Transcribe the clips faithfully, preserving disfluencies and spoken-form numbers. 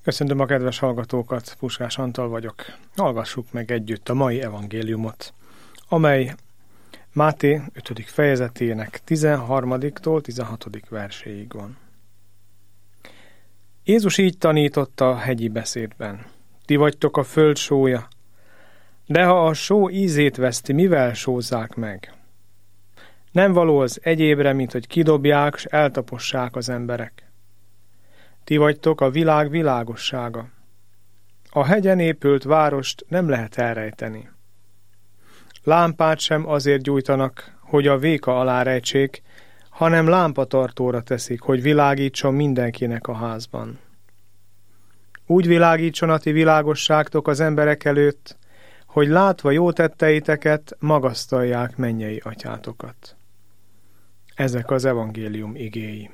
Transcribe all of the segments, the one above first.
Köszöntöm a kedves hallgatókat, Puskás Antal vagyok. Hallgassuk meg együtt a mai evangéliumot, amely Máté ötödik fejezetének tizenharmadiktól tizenhatodik verséig van. Jézus így tanította a hegyi beszédben. Ti vagytok a föld sója, de ha a só ízét veszti, mivel sózzák meg? Nem való az egyébre, mint hogy kidobják, s eltapossák az emberek. Ti vagytok a világ világossága. A hegyen épült várost nem lehet elrejteni. Lámpát sem azért gyújtanak, hogy a véka alá rejtsék, hanem lámpatartóra teszik, hogy világítson mindenkinek a házban. Úgy világítson a ti világosságtok az emberek előtt, hogy látva jó tetteiteket magasztalják mennyei atyátokat. Ezek az evangélium igéi.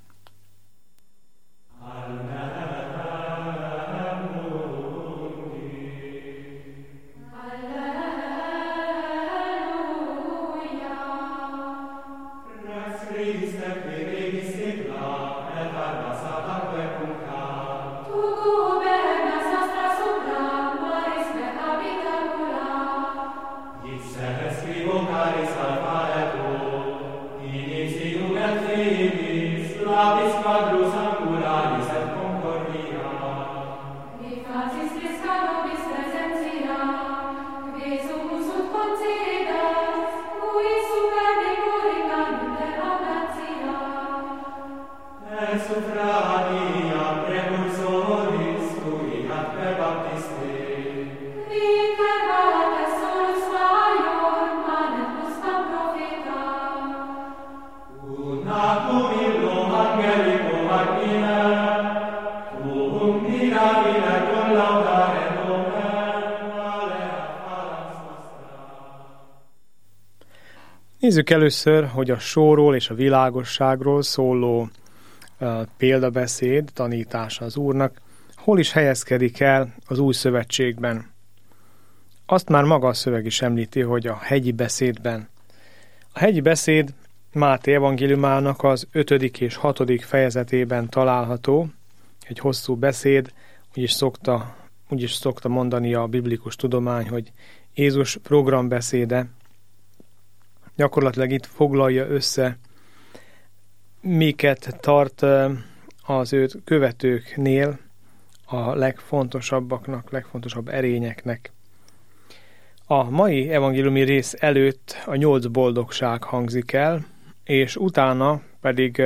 Nézzük először, hogy a sóról és a világosságról szóló uh, példabeszéd, tanítása az Úrnak, hol is helyezkedik el az új szövetségben. Azt már maga a szöveg is említi, hogy a hegyi beszédben. A hegyi beszéd Máté evangéliumának az ötödik és hatodik fejezetében található, egy hosszú beszéd, úgyis szokta, úgyis szokta mondani a biblikus tudomány, hogy Jézus programbeszéde. Gyakorlatilag itt foglalja össze, miket tart az őt követőknél a legfontosabbaknak, legfontosabb erényeknek. A mai evangéliumi rész előtt a nyolc boldogság hangzik el, és utána pedig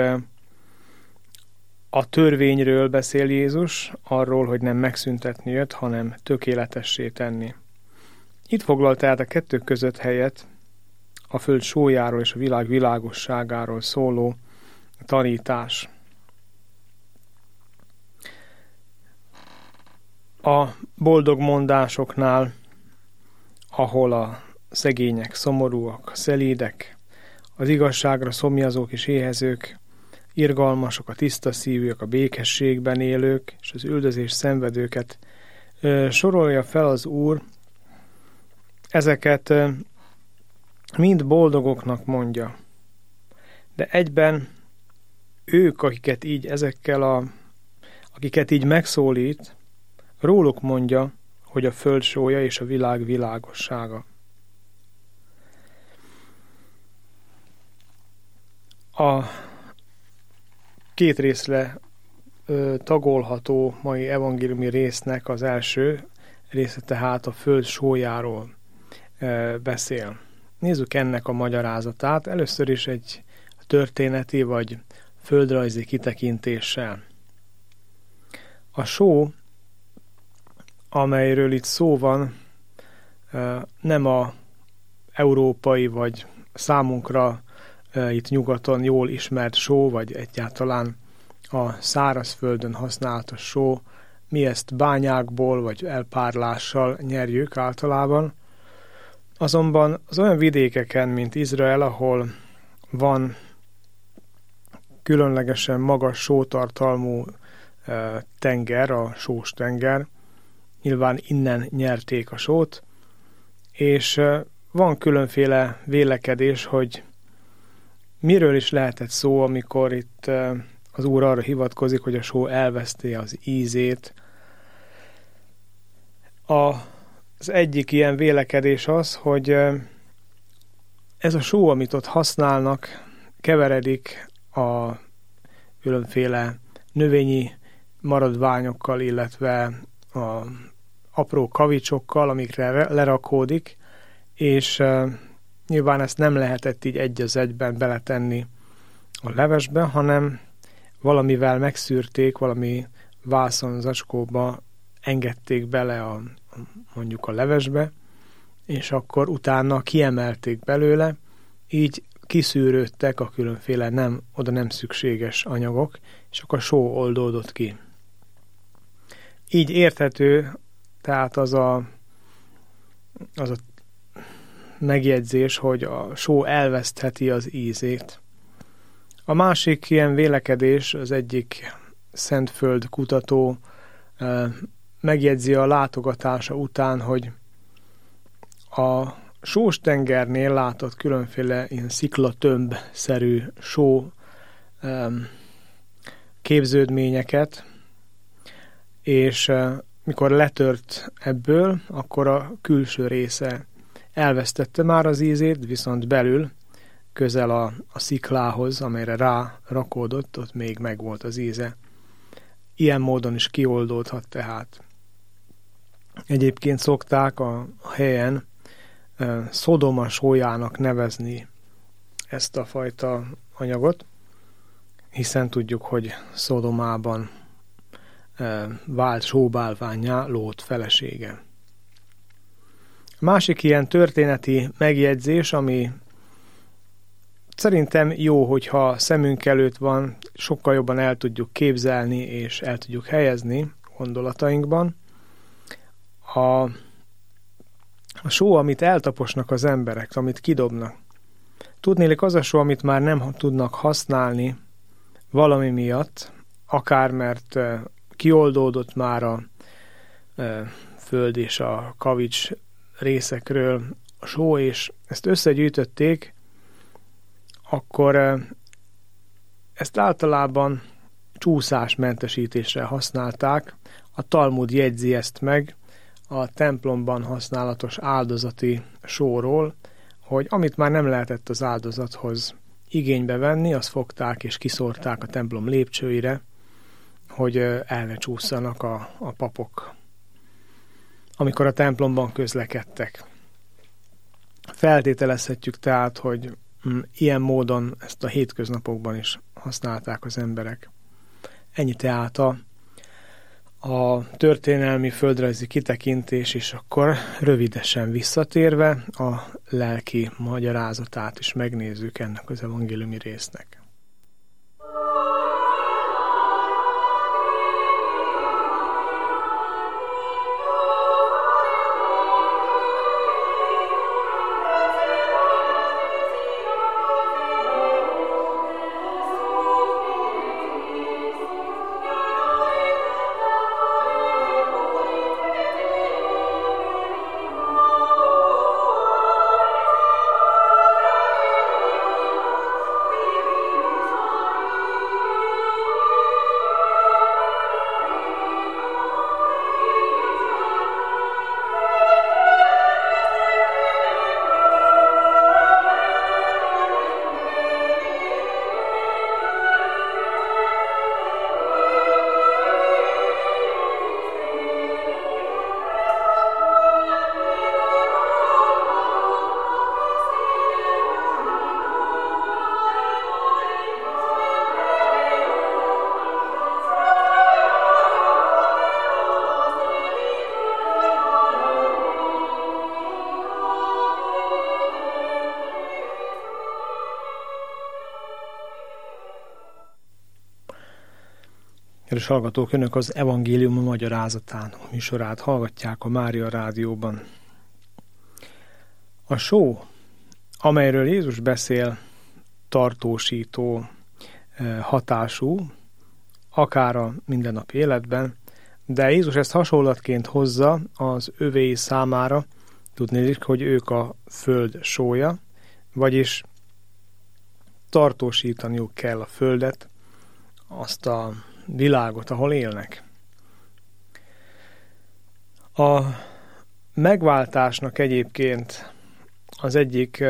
a törvényről beszél Jézus, arról, hogy nem megszüntetni jött, hanem tökéletessé tenni. Itt foglal tehát a kettő között helyet a föld sójáról és a világ világosságáról szóló tanítás. A boldog mondásoknál, ahol a szegények szomorúak, szelídek, az igazságra szomjazók és éhezők, irgalmasok, a tiszta szívűek, a békességben élők és az üldözés szenvedőket ö, sorolja fel az Úr, ezeket ö, mind boldogoknak mondja. De egyben ők, akiket így ezekkel a, akiket így megszólít, róluk mondja, hogy a föld sója és a világ világossága. A két részre ö, tagolható mai evangéliumi résznek az első része tehát a föld sójáról ö, beszél. Nézzük ennek a magyarázatát. Először is egy történeti vagy földrajzi kitekintéssel. A só, amelyről itt szó van, nem a európai vagy számunkra itt nyugaton jól ismert só, vagy egyáltalán a szárazföldön használatos só. Mi ezt bányákból vagy elpárlással nyerjük általában. Azonban az olyan vidékeken, mint Izrael, ahol van különlegesen magas sótartalmú tenger, a sós tenger, nyilván innen nyerték a sót, és van különféle vélekedés, hogy miről is lehetett szó, amikor itt az Úr arra hivatkozik, hogy a só elveszti az ízét, A, az egyik ilyen vélekedés az, hogy ez a só, amit ott használnak, keveredik a különféle növényi maradványokkal, illetve a apró kavicsokkal, amikre lerakódik, és nyilván ezt nem lehetett így egy az egyben beletenni a levesbe, hanem valamivel megszűrték, valami vászonzacskóba engedték bele a, mondjuk a levesbe, és akkor utána kiemelték belőle, így kiszűrődtek a különféle nem, oda nem szükséges anyagok, és akkor a só oldódott ki. Így érthető, tehát az a, az a megjegyzés, hogy a só elvesztheti az ízét. A másik ilyen vélekedés, az egyik szentföld kutató megjegyzi a látogatása után, hogy a sós tengernél látott különféle ilyen sziklatömb-szerű só képződményeket, és mikor letört ebből, akkor a külső része elvesztette már az ízét, viszont belül, közel a, a sziklához, amelyre rá rakódott, ott még megvolt az íze. Ilyen módon is kioldódhat tehát. Egyébként szokták a helyen e, Szodoma sójának nevezni ezt a fajta anyagot, hiszen tudjuk, hogy Szodomában e, vált sóbálvánnyá Lót felesége. A másik ilyen történeti megjegyzés, ami szerintem jó, hogyha szemünk előtt van, sokkal jobban el tudjuk képzelni, és el tudjuk helyezni gondolatainkban. A, a só, amit eltaposnak az emberek, amit kidobnak. Tudnélik, az a só, amit már nem tudnak használni valami miatt, akár mert kioldódott már a föld és a kavics részekről a só, és ezt összegyűjtötték, akkor ezt általában csúszásmentesítésre használták. A Talmud jegyzi ezt meg a templomban használatos áldozati sóról, hogy amit már nem lehetett az áldozathoz igénybe venni, azt fogták és kiszórták a templom lépcsőire, hogy el ne csúszanak a, a papok, amikor a templomban közlekedtek. Feltételezhetjük tehát, hogy ilyen módon ezt a hétköznapokban is használták az emberek. Ennyi tehát a, a történelmi földrajzi kitekintés, és akkor rövidesen visszatérve a lelki magyarázatát is megnézzük ennek az evangéliumi résznek. Kedves hallgatók, önök az Evangélium magyarázatán műsorát hallgatják a Mária Rádióban. A só, amelyről Jézus beszél, tartósító hatású, akár a mindennapi életben, de Jézus ezt hasonlatként hozza az övéi számára, tudnélik, hogy ők a föld sója, vagyis tartósítaniuk kell a földet, azt a világot, ahol élnek. A megváltásnak egyébként az egyik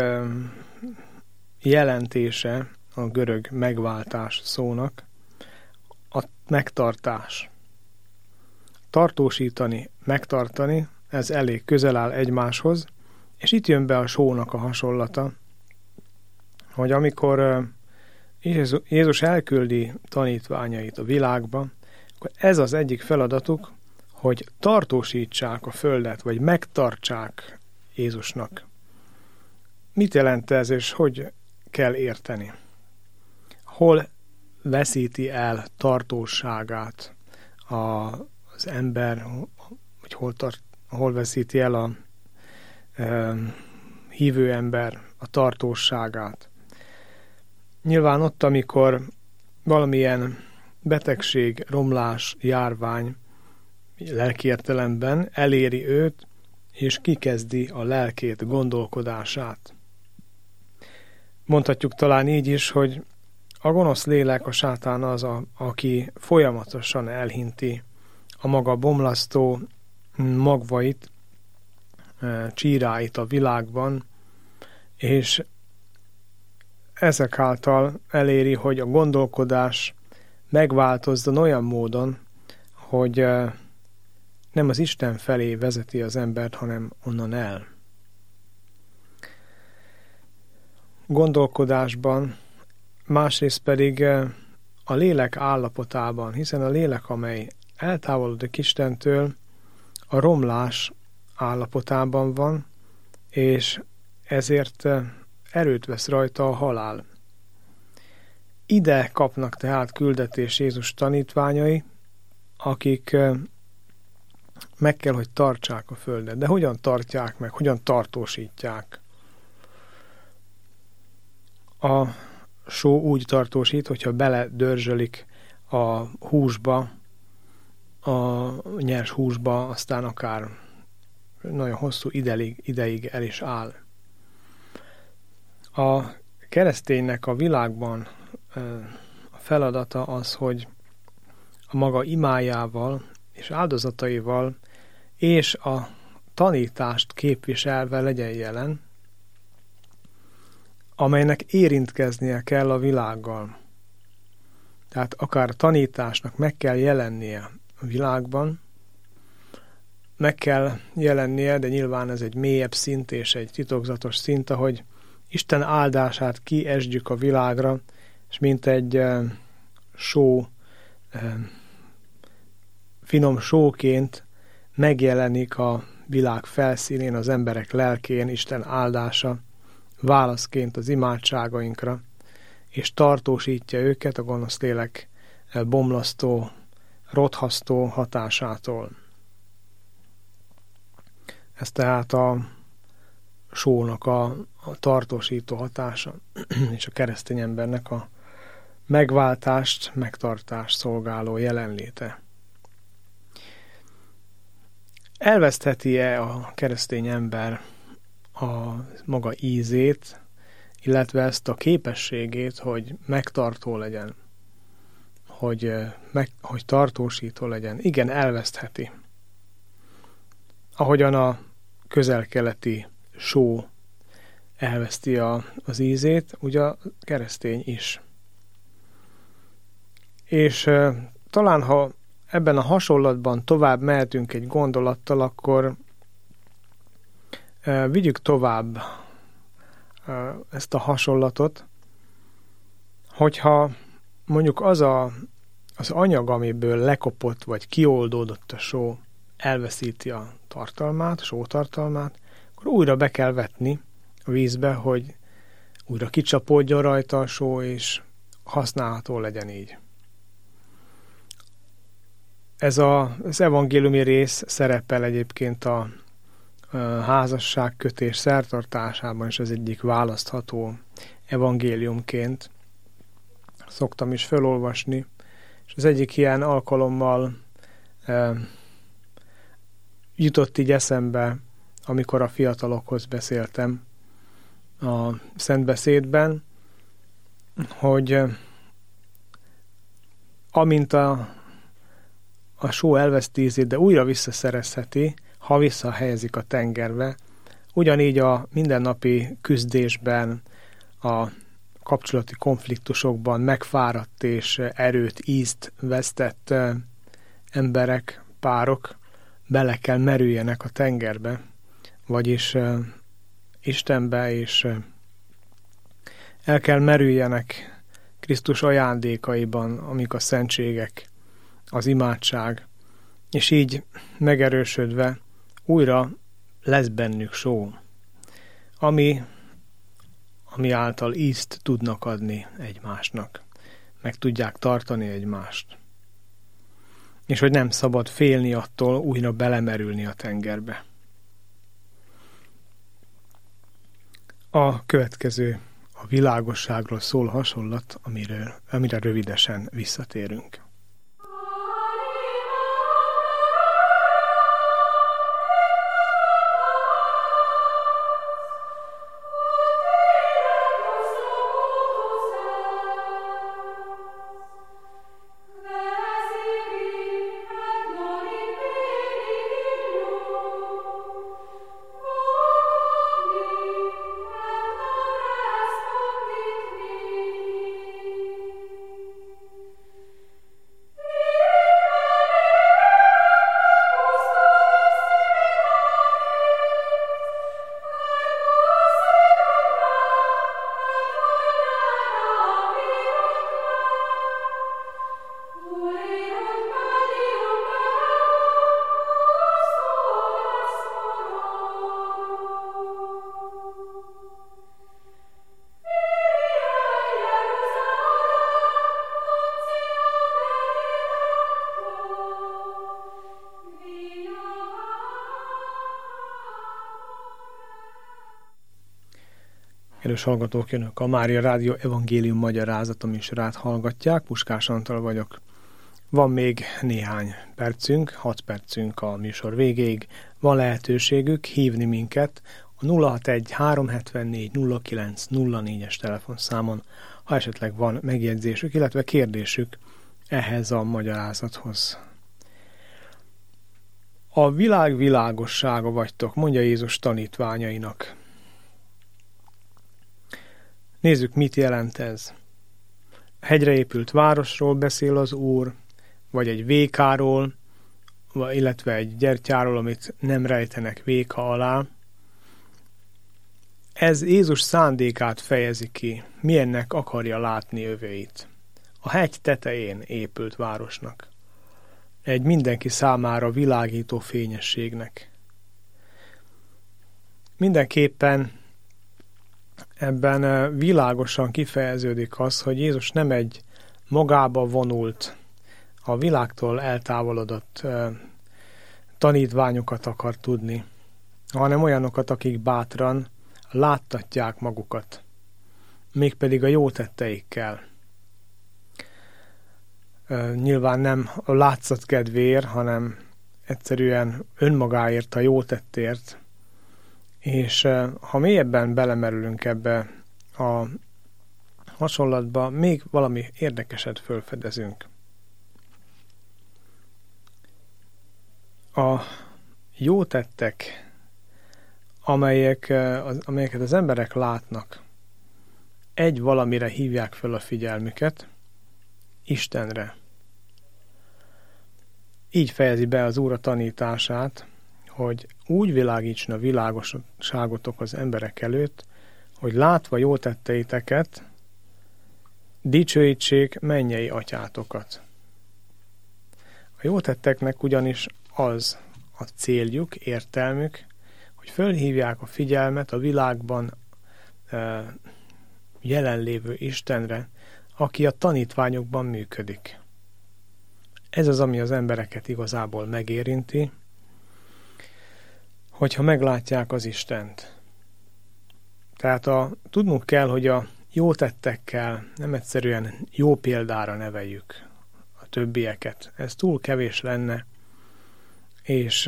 jelentése, a görög megváltás szónak, a megtartás. Tartósítani, megtartani, ez elég közel áll egymáshoz, és itt jön be a sónak a hasonlata, hogy amikor Jézus elküldi tanítványait a világba, akkor ez az egyik feladatuk, hogy tartósítsák a földet, vagy megtartsák Jézusnak. Mit jelent ez, és hogy kell érteni? Hol veszíti el tartóságát a, az ember, vagy hol, tart, hol veszíti el a e, hívő ember a tartóságát? Nyilván ott, amikor valamilyen betegség, romlás, járvány lelki értelemben eléri őt, és kikezdi a lelkét, gondolkodását. Mondhatjuk talán így is, hogy a gonosz lélek, a sátán az, a, aki folyamatosan elhinti a maga bomlasztó magvait, csíráit a világban, és ezek által eléri, hogy a gondolkodás megváltozzon olyan módon, hogy nem az Isten felé vezeti az embert, hanem onnan el. Gondolkodásban, másrészt pedig a lélek állapotában, hiszen a lélek, amely eltávolodik Istentől, a romlás állapotában van, és ezért erőt vesz rajta a halál. Ide kapnak tehát küldetés Jézus tanítványai, akik meg kell, hogy tartsák a földet. De hogyan tartják meg, hogyan tartósítják? A só úgy tartósít, hogyha beledörzsölik a húsba, a nyers húsba, aztán akár nagyon hosszú ideig, ideig el is áll. A kereszténynek a világban a feladata az, hogy a maga imájával és áldozataival és a tanítást képviselve legyen jelen, amelynek érintkeznie kell a világgal. Tehát akár tanításnak meg kell jelennie a világban, meg kell jelennie, de nyilván ez egy mélyebb szint és egy titokzatos szint, ahogy Isten áldását kiesdjük a világra, és mint egy uh, só, uh, finom sóként megjelenik a világ felszínén, az emberek lelkén Isten áldása, válaszként az imádságainkra, és tartósítja őket a gonosz lélek bomlasztó, rothasztó hatásától. Ez tehát a sónak a, a tartósító hatása, és a keresztény embernek a megváltást, megtartást szolgáló jelenléte. Elvesztheti-e a keresztény ember a maga ízét, illetve ezt a képességét, hogy megtartó legyen, hogy, meg, hogy tartósító legyen? Igen, elvesztheti. Ahogyan a közel-keleti só elveszti a, az ízét, ugye a keresztény is. És e, talán, ha ebben a hasonlatban tovább mehetünk egy gondolattal, akkor e, vigyük tovább e, ezt a hasonlatot, hogyha mondjuk az a, az anyag, amiből lekopott vagy kioldódott a só, elveszíti a tartalmát, a sótartalmát, akkor újra be kell vetni a vízbe, hogy újra kicsapódjon rajta a só, és használható legyen így. Ez a, az evangéliumi rész szerepel egyébként a, a házasságkötés szertartásában, és az egyik választható evangéliumként szoktam is felolvasni, és az egyik ilyen alkalommal e, jutott így eszembe, amikor a fiatalokhoz beszéltem a szentbeszédben, hogy amint a, a só elveszti ízét, de újra visszaszerezheti, ha visszahelyezik a tengerbe. Ugyanígy a mindennapi küzdésben, a kapcsolati konfliktusokban megfáradt és erőt, ízt vesztett emberek, párok bele kell merüljenek a tengerbe, vagyis Istenbe, és el kell merüljenek Krisztus ajándékaiban, amik a szentségek, az imádság, és így megerősödve újra lesz bennük só, ami, ami által ízt tudnak adni egymásnak, meg tudják tartani egymást. És hogy nem szabad félni attól újra belemerülni a tengerbe. A következő a világosságról szól hasonlat, amiről, amire rövidesen visszatérünk. Kedves hallgatók, Önök a Mária Rádió evangélium magyarázat műsorát hallgatják. Puskás Antal vagyok. Van még néhány percünk, hat percünk a műsor végéig. Van lehetőségük hívni minket a nulla hatvanegy háromszázhetvennégy nulla kilenc nulla négyes telefonszámon, ha esetleg van megjegyzésük, illetve kérdésük ehhez a magyarázathoz. A világ világossága vagytok, mondja Jézus tanítványainak. Nézzük, mit jelent ez. Hegyre épült városról beszél az Úr, vagy egy vékáról, illetve egy gyertyáról, amit nem rejtenek véka alá. Ez Jézus szándékát fejezi ki, milyennek akarja látni övéit. A hegy tetején épült városnak. Egy mindenki számára világító fényességnek. Mindenképpen ebben világosan kifejeződik az, hogy Jézus nem egy magába vonult, a világtól eltávolodott tanítványokat akar tudni, hanem olyanokat, akik bátran láttatják magukat, mégpedig a jó tetteikkel. Nyilván nem a látszat kedvéért, hanem egyszerűen önmagáért, a jó tettért. És ha mélyebben belemerülünk ebbe a hasonlatba, még valami érdekeset felfedezünk. A jó tettek, amelyek, az, amelyeket az emberek látnak, egy valamire hívják fel a figyelmüket, Istenre. Így fejezi be az Úr a tanítását, hogy úgy világítson a világosságotok az emberek előtt, hogy látva jó tetteiteket, dicsőítsék mennyei atyátokat. A jó tetteknek ugyanis az a céljuk, értelmük, hogy fölhívják a figyelmet a világban e, jelenlévő Istenre, aki a tanítványokban működik. Ez az, ami az embereket igazából megérinti, hogyha meglátják az Istent. Tehát a, tudnunk kell, hogy a jó tettekkel nem egyszerűen jó példára neveljük a többieket. Ez túl kevés lenne, és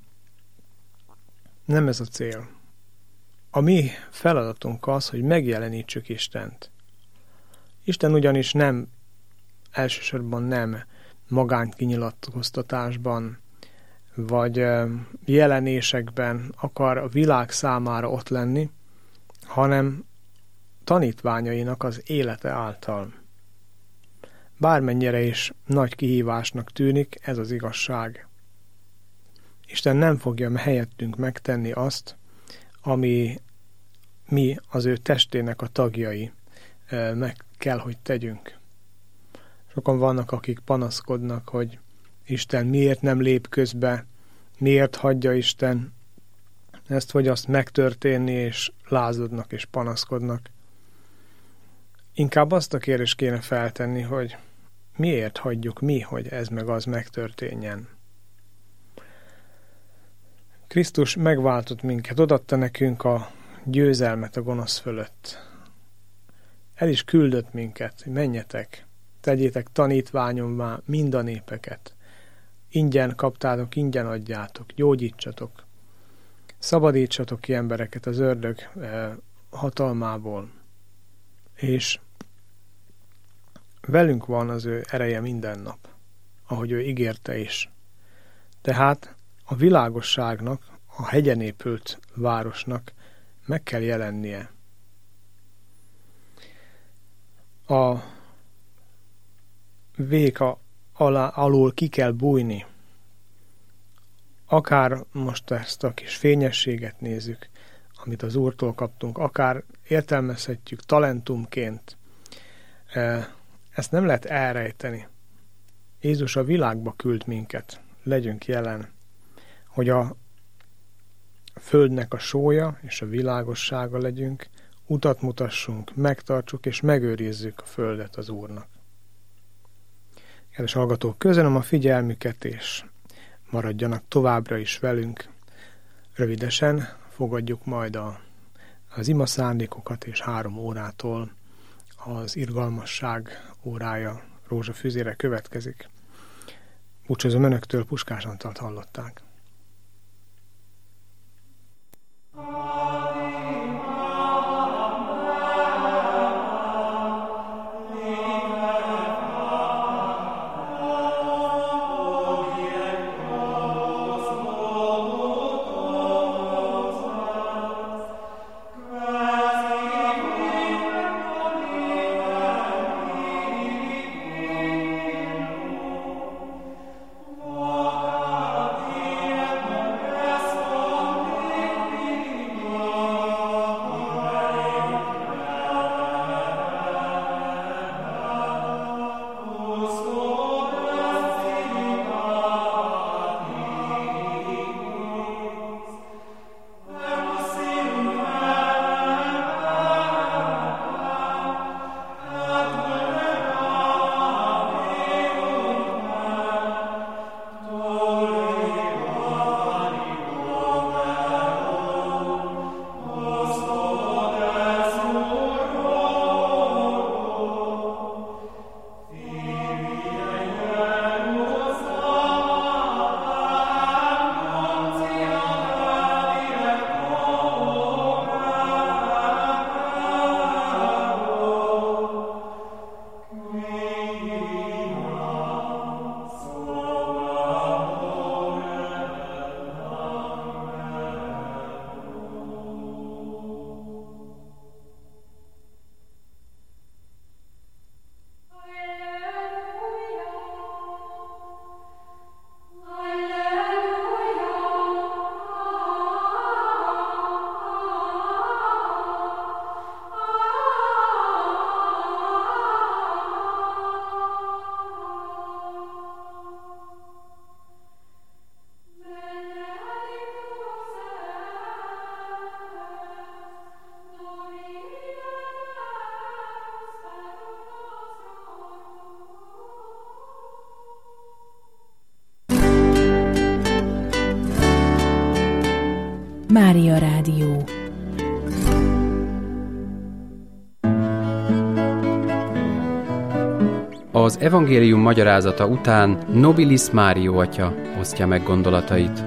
nem ez a cél. A mi feladatunk az, hogy megjelenítsük Istent. Isten ugyanis nem, elsősorban nem magányt kinyilatkoztatásban, vagy jelenésekben akar a világ számára ott lenni, hanem tanítványainak az élete által. Bármennyire is nagy kihívásnak tűnik, ez az igazság. Isten nem fogja helyettünk megtenni azt, ami mi az ő testének a tagjai meg kell, hogy tegyünk. Sokan vannak, akik panaszkodnak, hogy Isten miért nem lép közbe, miért hagyja Isten ezt vagy azt megtörténni, és lázadnak és panaszkodnak. Inkább azt a kérdést kéne feltenni, hogy miért hagyjuk mi, hogy ez meg az megtörténjen. Krisztus megváltott minket, odaadta nekünk a győzelmet a gonosz fölött. El is küldött minket, hogy menjetek, tegyétek tanítványommá mind a népeket. Ingyen kaptátok, ingyen adjátok, gyógyítsatok. Szabadítsatok ki embereket az ördög eh, hatalmából. És velünk van az ő ereje minden nap, ahogy ő ígérte is. Tehát a világosságnak, a hegyen épült városnak meg kell jelennie. A véka alá, alól ki kell bújni. Akár most ezt a kis fényességet nézzük, amit az Úrtól kaptunk, akár értelmezhetjük talentumként. Ezt nem lehet elrejteni. Jézus a világba küld minket, legyünk jelen, hogy a földnek a sója és a világossága legyünk, utat mutassunk, megtartsuk és megőrizzük a földet az Úrnak. Kedves hallgatók, köszönöm a figyelmüket, és maradjanak továbbra is velünk. Rövidesen fogadjuk majd a, az ima szándékokat, és három órától az irgalmasság órája rózsafüzére következik. Búcsúzom önöktől, Puskás Antalt hallották. Mária Rádió. Az evangélium magyarázata után Nobilis Mário atya osztja meg gondolatait.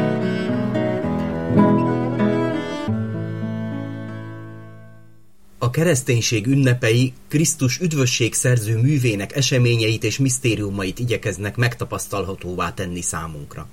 A kereszténység ünnepei Krisztus üdvösségszerző művének eseményeit és misztériumait igyekeznek megtapasztalhatóvá tenni számunkra.